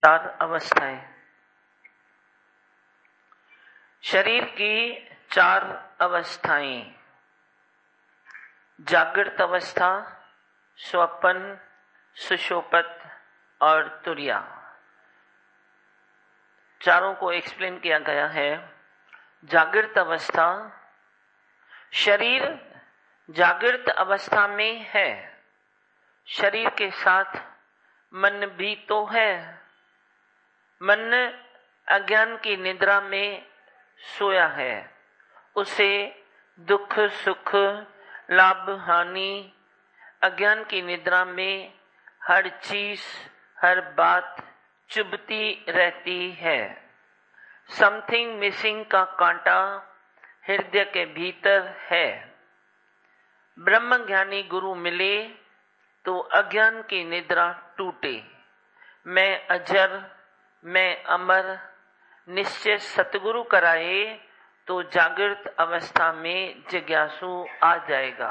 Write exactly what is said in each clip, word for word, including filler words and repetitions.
चार अवस्थाएं। शरीर की चार अवस्थाएं, जागृत अवस्था, स्वप्न, सुषुप्त और तुर्या। चारों को एक्सप्लेन किया गया है। जागृत अवस्था, शरीर जागृत अवस्था में है, शरीर के साथ मन भी तो है। मन अज्ञान की निद्रा में सोया है, उसे दुख सुख लाभ हानि अज्ञान की निद्रा में हर चीज हर बात चुभती रहती है। समथिंग मिसिंग का कांटा हृदय के भीतर है। ब्रह्म ज्ञानी गुरु मिले तो अज्ञान की निद्रा टूटे। मैं अजर मैं अमर निश्चय सतगुरु कराए तो जागृत अवस्था में जिज्ञासु आ जाएगा।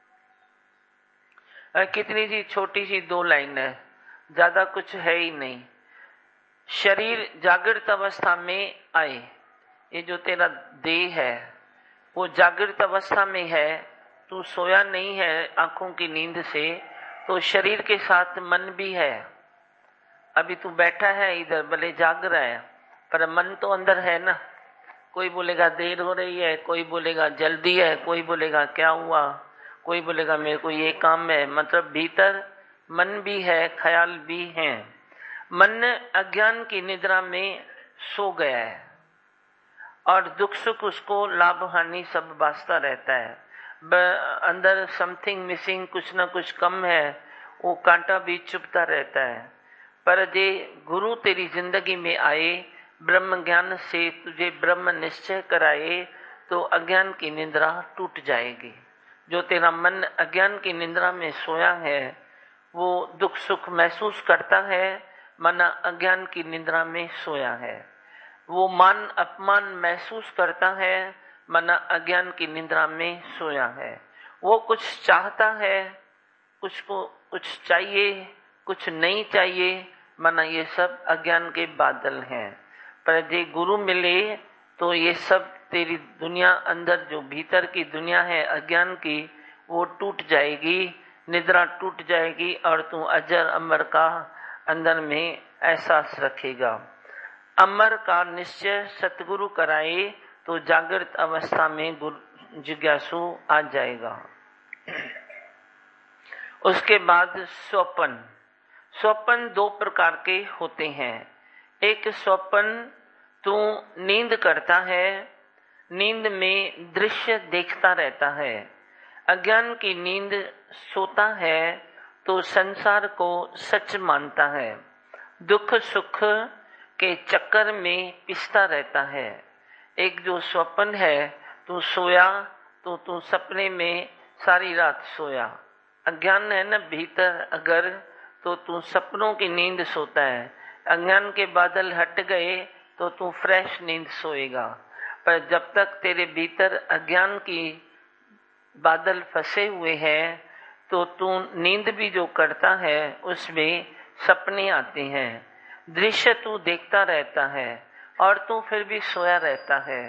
कितनी सी छोटी सी दो लाइन है, ज्यादा कुछ है ही नहीं। शरीर जागृत अवस्था में आए, ये जो तेरा देह है वो जागृत अवस्था में है, तू सोया नहीं है आंखों की नींद से, तो शरीर के साथ मन भी है। अभी तू बैठा है इधर, भले जाग रहा है पर मन तो अंदर है ना। कोई बोलेगा देर हो रही है, कोई बोलेगा जल्दी है, कोई बोलेगा क्या हुआ, कोई बोलेगा मेरे को ये काम है। मतलब भीतर मन भी है, ख्याल भी है। मन अज्ञान की निद्रा में सो गया है और दुख सुख उसको लाभ हानि सब बासता रहता है। अंदर समथिंग मिसिंग, कुछ ना कुछ कम है, वो कांटा भी चुभता रहता है। पर जे गुरु तेरी जिंदगी में आए, ब्रह्म ज्ञान से तुझे ब्रह्म निश्चय कराए तो अज्ञान की निद्रा टूट जाएगी। जो तेरा मन अज्ञान की निद्रा में सोया है वो दुख सुख महसूस करता है, मन अज्ञान की निद्रा में सोया है। वो मान अपमान महसूस करता है, मन अज्ञान की निद्रा में सोया है। वो कुछ चाहता है, कुछ को कुछ चाहिए, कुछ नहीं चाहिए, माना ये सब अज्ञान के बादल हैं। पर जे गुरु मिले तो ये सब तेरी दुनिया अंदर जो भीतर की दुनिया है अज्ञान की, वो टूट जाएगी, निद्रा टूट जाएगी और तू अजर अमर का अंदर में एहसास रखेगा। अमर का निश्चय सतगुरु कराए तो जागृत अवस्था में जिज्ञासु आ जाएगा। उसके बाद स्वप्न। स्वप्न दो प्रकार के होते हैं। एक स्वप्न तू नींद करता है, नींद में दृश्य देखता रहता है। अज्ञान की नींद सोता है तो संसार को सच मानता है, दुख सुख के चक्कर में पिसता रहता है। एक जो स्वप्न है, तू सोया तो तू सपने में सारी रात सोया। अज्ञान है ना भीतर अगर, तो तू सपनों की नींद सोता है। अज्ञान के बादल हट गए तो तू फ्रेश नींद सोएगा। पर जब तक तेरे भीतर अज्ञान की बादल फंसे हुए हैं तो तू नींद भी जो करता है उसमें सपने आते हैं, दृश्य तू देखता रहता है और तू फिर भी सोया रहता है।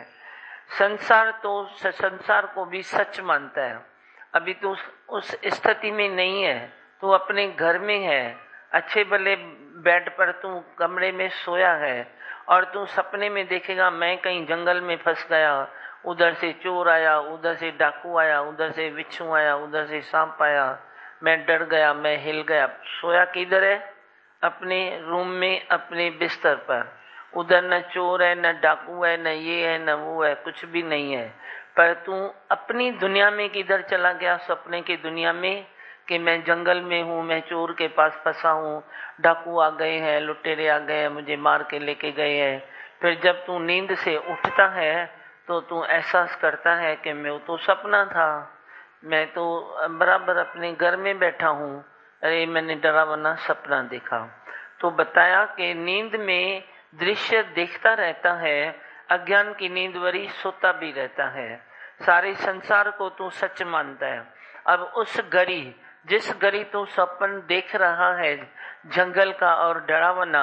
संसार तो संसार को भी सच मानता है। अभी तू उस स्थिति में नहीं है, तू अपने घर में है, अच्छे भले बेड पर तू कमरे में सोया है और तू सपने में देखेगा मैं कहीं जंगल में फंस गया, उधर से चोर आया, उधर से डाकू आया, उधर से बिच्छू आया, उधर से सांप आया, मैं डर गया, मैं हिल गया। सोया किधर है? अपने रूम में, अपने बिस्तर पर। उधर न चोर है, न डाकू है, न ये है, न वो है, कुछ भी नहीं है। पर तू अपनी दुनिया में किधर चला गया? सपने की दुनिया में कि मैं जंगल में हूँ, मैं चोर के पास फंसा हूँ, डाकू आ गए हैं, लुटेरे आ गए हैं, मुझे मार के लेके गए हैं। फिर जब तू नींद से उठता है तो तू एहसास करता है कि मैं तो सपना था, मैं तो बराबर अपने घर में बैठा हूँ, अरे मैंने डरावना सपना देखा। तो बताया कि नींद में दृश्य देखता रहता है, अज्ञान की नींद वरी सोता भी रहता है। सारे संसार को तू सच मानता है। अब उस घड़ी, जिस घड़ी तू सपन देख रहा है जंगल का और डरावना,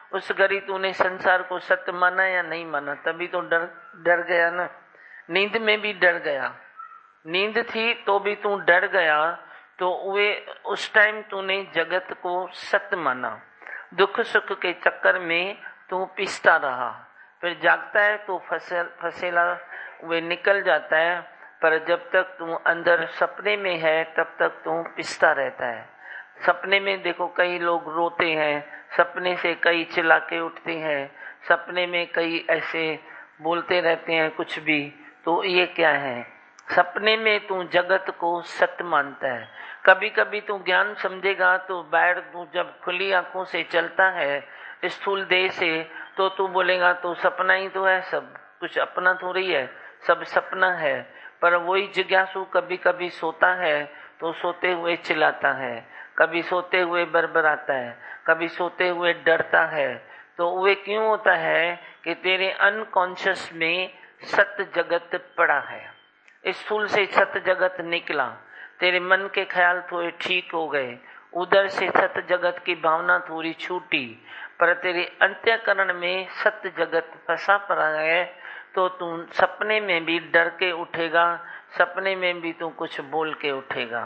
उस घड़ी तूने संसार को सत्य माना या नहीं माना? तभी तो डर डर गया ना। नींद में भी डर गया, नींद थी तो भी तू डर गया, तो वे उस टाइम तूने जगत को सत्य माना। दुख सुख के चक्कर में तू पिसता रहा, फिर जागता है तो फसल फसेला वे निकल जाता है, पर जब तक तू अंदर सपने में है तब तक तू पिसता रहता है। सपने में देखो कई लोग रोते हैं, सपने से कई चिल्ला के उठते हैं, सपने में कई ऐसे बोलते रहते हैं कुछ भी। तो ये क्या है? सपने में तू जगत को सत्य मानता है। कभी कभी तू ज्ञान समझेगा तो बाहर तू जब खुली आंखों से चलता है स्थूल देह से, तो तू बोलेगा तो सपना ही तो है, सब कुछ अपना थोड़ी है, सब सपना है। पर वही जिज्ञासु कभी कभी सोता है तो सोते हुए चिल्लाता है, कभी सोते हुए बरबराता है, कभी सोते हुए डरता है। तो वे क्यों होता है कि तेरे अनकॉन्शियस में सत्य जगत पड़ा है। स्थूल से सत्य जगत निकला, तेरे मन के ख्याल थोड़े ठीक हो गए, उधर से सत्य जगत की भावना थोड़ी छूटी, पर तेरे अंत्यकरण में सत्य जगत फंसा पड़ा है। तो तू सपने में भी डर के उठेगा, सपने में भी तू कुछ बोल के उठेगा।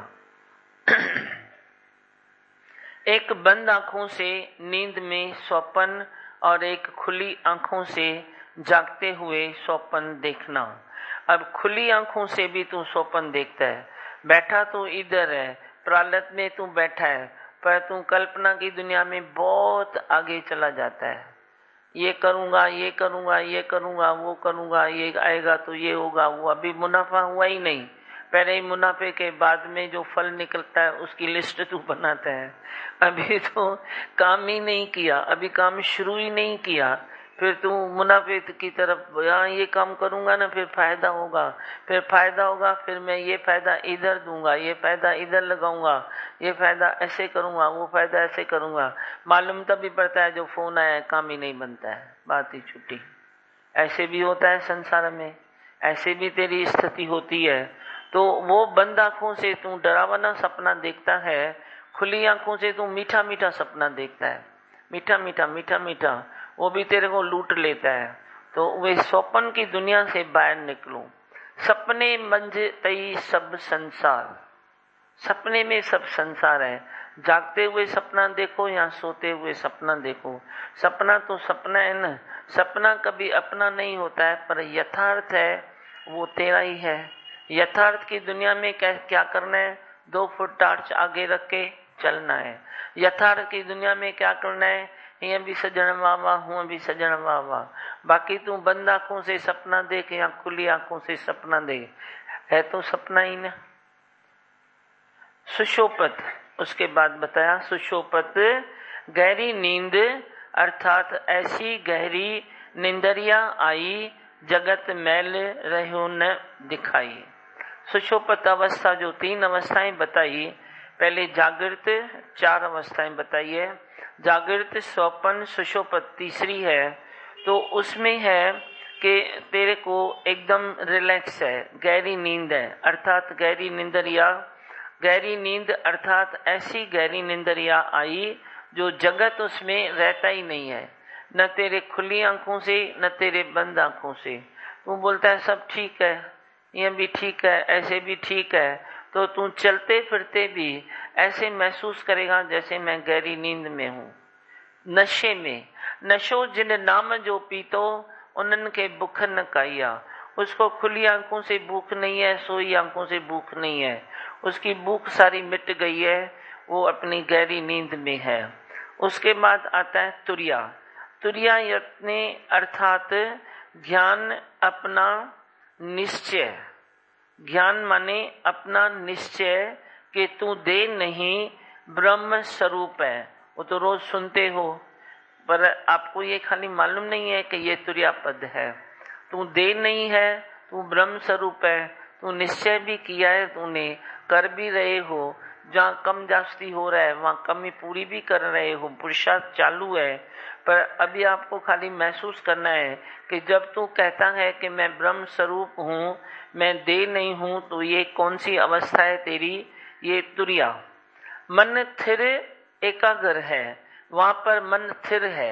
एक बंद आंखों से नींद में स्वप्न और एक खुली आंखों से जागते हुए स्वप्न देखना। अब खुली आंखों से भी तू स्वप्न देखता है, बैठा तो इधर है, प्रालत में तू बैठा है, पर तू कल्पना की दुनिया में बहुत आगे चला जाता है। ये करूंगा, ये करूंगा, ये करूंगा, वो करूंगा, ये आएगा तो ये होगा, वो अभी मुनाफा हुआ ही नहीं, पहले ही मुनाफे के बाद में जो फल निकलता है उसकी लिस्ट तू बनाता है। अभी तो काम ही नहीं किया, अभी काम शुरू ही नहीं किया, फिर तू मुनाफे की तरफ, यहाँ ये काम करूंगा ना फिर फायदा होगा, फिर फायदा होगा, फिर मैं ये फायदा इधर दूंगा, ये फायदा इधर लगाऊंगा, ये फायदा ऐसे करूंगा, वो फायदा ऐसे करूंगा। मालूम तभी पड़ता है जो फोन आया है, काम ही नहीं बनता है, बात ही छुट्टी। ऐसे भी होता है संसार में, ऐसे भी तेरी स्थिति होती है। तो वो बंद आंखों से तू डरावना सपना देखता है, खुली आंखों से तू मीठा मीठा सपना देखता है, मीठा मीठा मीठा मीठा, वो भी तेरे को लूट लेता है। तो वे स्वप्न की दुनिया से बाहर निकलो। सपने मंज तई सब संसार, सपने में सब संसार है। जागते हुए सपना देखो या सोते हुए सपना देखो, सपना तो सपना है ना। सपना कभी अपना नहीं होता है, पर यथार्थ है वो तेरा ही है। यथार्थ की दुनिया में क्या क्या करना है? दो फुट टार्च आगे रख के चलना है। यथार्थ की दुनिया में क्या करना है? ये भी सजन वावा, हूँ भी सजन वावा। बाकी तू बंद आंखों से सपना देख या खुली आंखों से सपना देख, है तो सपना ही ना। सुषोपत, उसके बाद बताया सुषोपत गहरी नींद, अर्थात ऐसी गहरी निंदरिया आई, जगत मैल रहो न दिखाई। सुषोपत अवस्था, जो तीन अवस्थाएं बताई, पहले जागृत चार अवस्थाएं बताई है, जागृत स्वप्न सुषुप्त तीसरी है। तो उसमें है कि तेरे को एकदम रिलैक्स है, गहरी नींद है, अर्थात गहरी निंदरिया। गहरी नींद अर्थात ऐसी गहरी निंदरिया आई जो जगत उसमें रहता ही नहीं है, न तेरे खुली आंखों से न तेरे बंद आंखों से। तू बोलता है सब ठीक है, ये भी ठीक है, ऐसे भी ठीक है, तो तू चलते फिरते भी ऐसे महसूस करेगा जैसे मैं गहरी नींद में हूँ, नशे में। नशो जिन नाम जो पीतो, उनन के भूख न काइया। उसको खुली आंखों से भूख नहीं है, सोई आंखों से भूख नहीं है, उसकी भूख सारी मिट गई है, वो अपनी गहरी नींद में है। उसके बाद आता है तुरिया। तुरिया यत्ने अर्थात ज्ञान अपना निश्चय, ज्ञान माने अपना निश्चय कि तू दे नहीं ब्रह्म स्वरूप है। वो तो रोज सुनते हो, पर आपको ये खाली मालूम नहीं है कि ये तुरिया पद है। तू दे नहीं है, तू ब्रह्म स्वरूप है, तू निश्चय भी किया है, तूने कर भी रहे हो, जहाँ कम जास्ती हो रहा है वहाँ कमी पूरी भी कर रहे हो, पुरुषार्थ चालू है। पर अभी आपको खाली महसूस करना है कि जब तू कहता है कि मैं ब्रह्म स्वरूप हूँ, मैं दे नहीं हूँ, तो ये कौन सी अवस्था है तेरी? ये तुरिया। मन स्थिर एकाग्र है, वहां पर मन स्थिर है,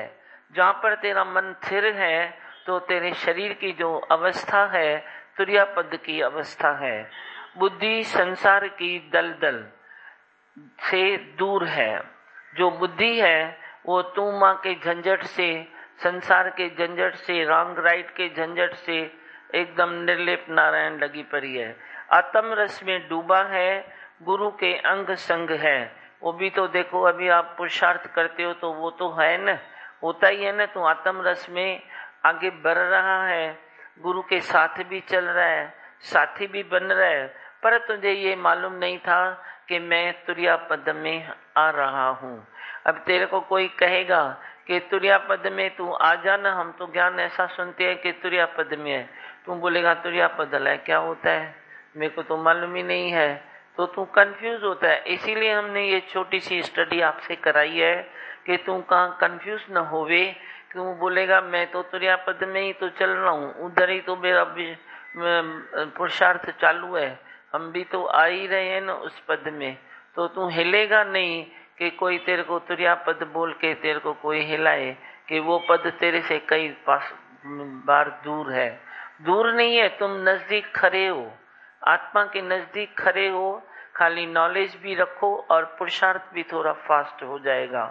जहाँ पर तेरा मन स्थिर है तो तेरे शरीर की जो अवस्था है तुरिया पद की अवस्था है। बुद्धि संसार की दलदल से दूर है। जो बुद्धि है वो तू माँ के झंझट से, संसार के झंझट से, रॉन्ग राइट के झंझट से एकदम निर्लेप नारायण लगी पड़ी है। आत्म रस में डूबा है, गुरु के अंग संग है। वो भी तो देखो, अभी आप पुरुषार्थ करते हो तो वो तो है न, होता ही है न। तू आत्म रस में आगे बढ़ रहा है, गुरु के साथ भी चल रहा है, साथी भी बन रहा है, पर तुझे ये मालूम नहीं था कि मैं तुरिया पद में आ रहा हूँ। अब तेरे को कोई कहेगा कि तुरिया पद में तू आ जाना, हम तो ज्ञान ऐसा सुनते हैं कि तुरिया पद में है। तू बोलेगा तुरिया पद है क्या होता है, मेरे को तो मालूम ही नहीं है, तो तू कंफ्यूज होता है। इसीलिए हमने ये छोटी सी स्टडी आपसे कराई है कि तू कहाँ कंफ्यूज न होवे। तू बोलेगा मैं तो तुरिया पद में ही तो चल रहा हूँ, उधर ही तो मेरा पुरुषार्थ चालू है, हम भी तो आ ही रहे हैं ना उस पद में। तो तू हिलेगा नहीं कि कोई तेरे को तुरिया पद बोल के तेरे को कोई हिलाए कि वो पद तेरे से कई पास बार दूर है। दूर नहीं है, तुम नजदीक खड़े हो, आत्मा के नजदीक खड़े हो। खाली नॉलेज भी रखो और पुरुषार्थ भी थोड़ा फास्ट हो जाएगा।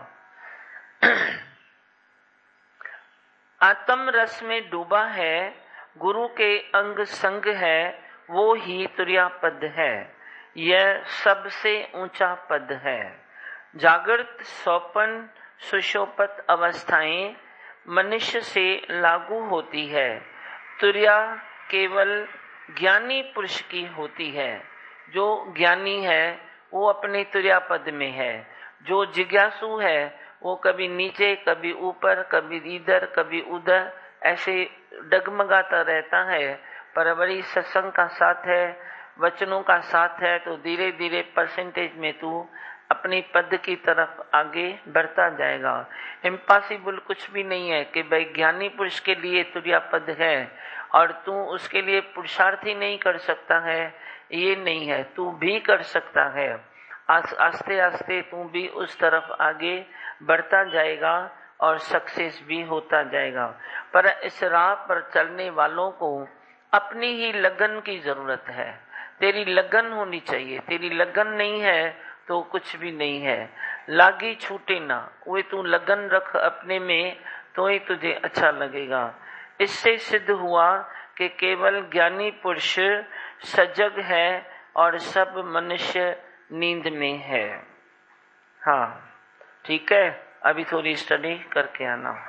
आत्म रस में डूबा है, गुरु के अंग संग है, वो ही तुरिया पद है। यह सबसे ऊंचा पद है। जागृत, स्वप्न, सुषुप्त अवस्थाएं मनुष्य से लागू होती है। तुरिया केवल ज्ञानी पुरुष की होती है। जो ज्ञानी है वो अपने तुरिया पद में है। जो जिज्ञासु है वो कभी नीचे, कभी ऊपर, कभी इधर, कभी उधर ऐसे डगमगाता रहता है। पर बड़ी सत्संग का साथ है, वचनों का साथ है, तो धीरे धीरे परसेंटेज में तू अपनी पद की तरफ आगे बढ़ता जाएगा। इम्पॉसिबल कुछ भी नहीं है कि भाई ज्ञानी पुरुष के लिए तुरिया पद है और तू उसके लिए पुरुषार्थ ही नहीं कर सकता है, ये नहीं है, तू भी कर सकता है। आस्ते आस्ते तू भी उस तरफ आगे बढ़ता जाएगा और सक्सेस भी होता जाएगा। पर इस राह पर चलने वालों को अपनी ही लगन की जरूरत है। तेरी लगन होनी चाहिए, तेरी लगन नहीं है तो कुछ भी नहीं है। लागी छूटे ना, वो तू लगन रख अपने में तो ही तुझे अच्छा लगेगा। इससे सिद्ध हुआ कि केवल ज्ञानी पुरुष सजग है और सब मनुष्य नींद में है। हाँ ठीक है, अभी थोड़ी स्टडी करके आना।